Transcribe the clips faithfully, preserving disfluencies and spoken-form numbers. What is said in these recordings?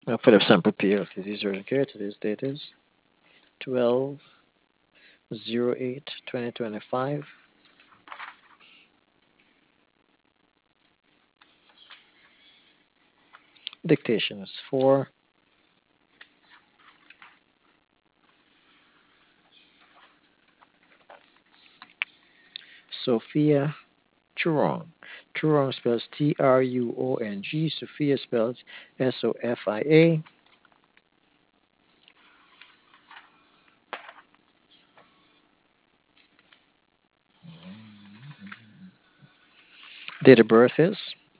Uh, For the sample period, this is okay. Today's date is twelve oh eight twenty twenty-five. Dictation is for Sophia Truong. Truong spells T R U O N G. Sophia spells S O F I A. Date of birth is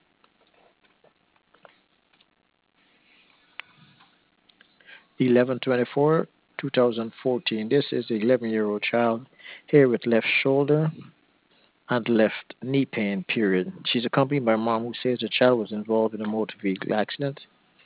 eleven twenty-four twenty fourteen. This is an eleven year old child here with left shoulder and left knee pain, period. She's accompanied by mom who says the child was involved in a motor vehicle accident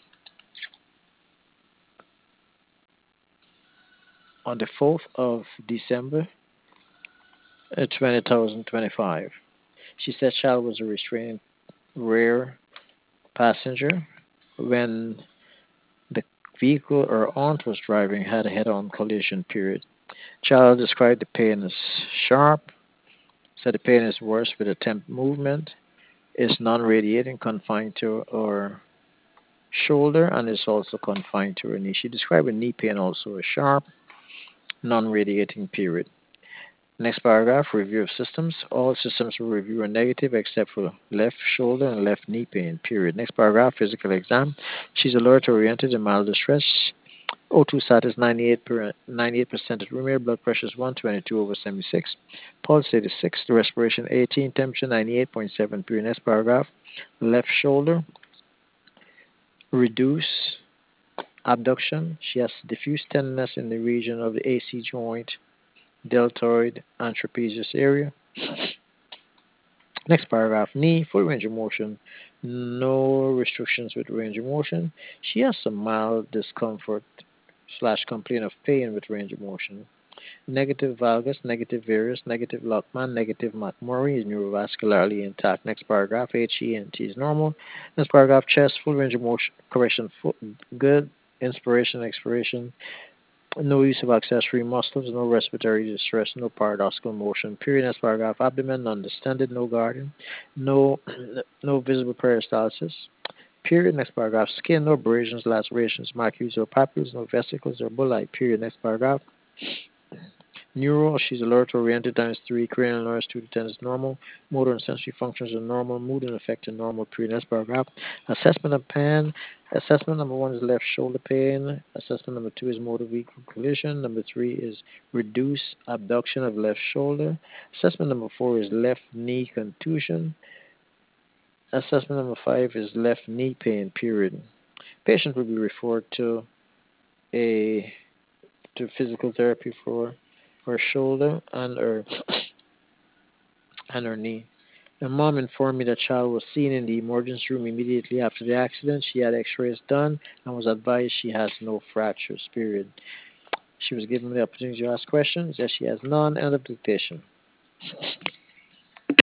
on the fourth of December uh, two thousand twenty-five. She said child was a restrained rear passenger when the vehicle her aunt was driving had a head-on collision, period. Child described the pain as sharp, said the pain is worse with attempt movement, is non-radiating, confined to her shoulder, and is also confined to her knee. She described her knee pain also as sharp, non-radiating, period. Next paragraph, review of systems. All systems will review are negative except for left shoulder and left knee pain, period. Next paragraph, physical exam. She's alert oriented and mild distress. O two status ninety-eight per, ninety-eight percent at room air. Blood pressure is one twenty-two over seventy-six. Pulse eighty-six. The respiration eighteen. Temperature ninety-eight point seven. Period. Next paragraph, left shoulder. Reduce abduction. She has diffuse tenderness in the region of the A C joint, deltoid, and trapezius area. Next paragraph, knee, full range of motion, no restrictions with range of motion. She has some mild discomfort slash complaint of pain with range of motion. Negative valgus, negative varus, negative Lockman, negative McMurray is neurovascularly intact. Next paragraph, H E N T is normal. Next paragraph, chest, full range of motion, correction, full, good. Inspiration, expiration, no use of accessory muscles, no respiratory distress, no paradoxical motion. Period. Next paragraph. Abdomen undistended, no guarding, no no visible peristalsis. Period. Next paragraph. Skin, no abrasions, lacerations, macules or papules, no vesicles or bullae. Period. Next paragraph. Neural, she's alert oriented times three, cranial nerves two to ten is normal, motor and sensory functions are normal, mood and affect are normal. Period. Next paragraph. Assessment of pain. Assessment number one is left shoulder pain. Assessment number two is motor vehicle collision. Number three is reduce abduction of left shoulder. Assessment number four is left knee contusion. Assessment number five is left knee pain. Period. Patient will be referred to a to physical therapy for her shoulder and her and her knee. The mom informed me the child was seen in the emergency room immediately after the accident. She had x-rays done and was advised she has no fractures, period. She was given the opportunity to ask questions. Yes, she has none. End of dictation.